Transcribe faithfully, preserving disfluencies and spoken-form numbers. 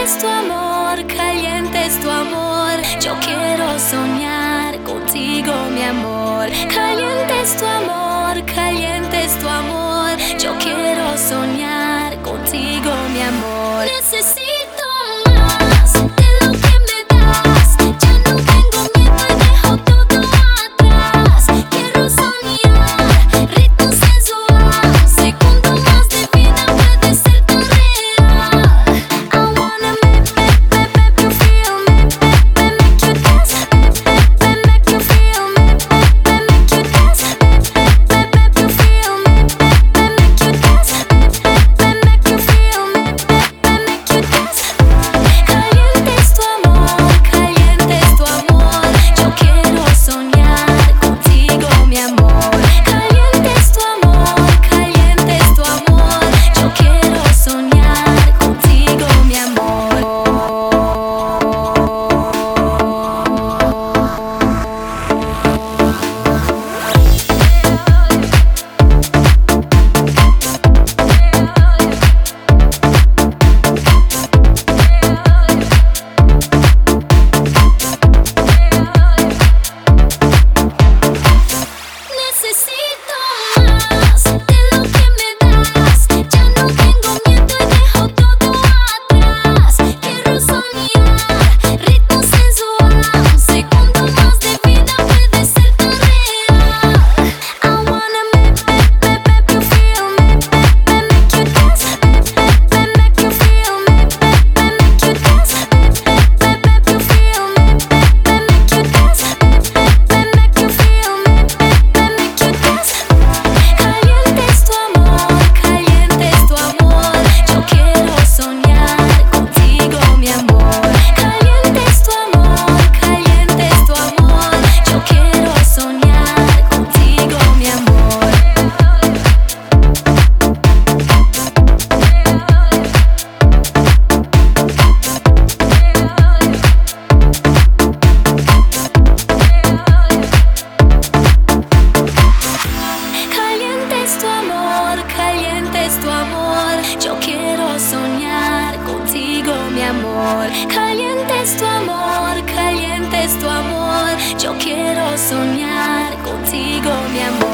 es tu amor, caliente es tu amor. Yo quiero soñar contigo, mi amor. Caliente es tu amor, caliente es tu amor. Yo quiero soñar contigo, mi amor. Necesito más de lo que me das. Ya no tengo miedo y dejo todo atrás. Quiero soñar, ritmo sensual. Segundo más de vida puede ser tan real. I wanna make, make, make, make you feel, make, make, make, make you dance, make, make, make, make you feel, make, make, make, make you dance, make, make, make, make you feel, make, make, make, make you dance, make, make, make you feel, make, make, make you dance. Caliente es tu amor, caliente es tu amor. Yo quiero soñar contigo, mi amor. Caliente es tu amor, caliente es tu amor. Yo quiero soñar contigo, mi amor. Necesito más de lo que me das. Ya no tengo miedo y dejo todo atrás. Quiero soñar, ritmo sensual. Segundo más de vida puede ser tan real. I wanna make, make, make, make you feel, make, make, make, make you dance, make, make, make you feel, make, make, make you dance, make, make, make you feel, make, make, make you dance, make, make, make you feel, make, make, make you dance. Caliente es tu amor, caliente es tu amor. Yo quiero soñar contigo, mi amor. Caliente es tu amor, caliente es tu amor. Yo quiero soñar contigo, mi amor. Caliente es tu amor, caliente es tu amor. Yo quiero soñar contigo, mi amor. Caliente es tu amor, caliente es tu amor. Yo quiero soñar contigo, mi amor.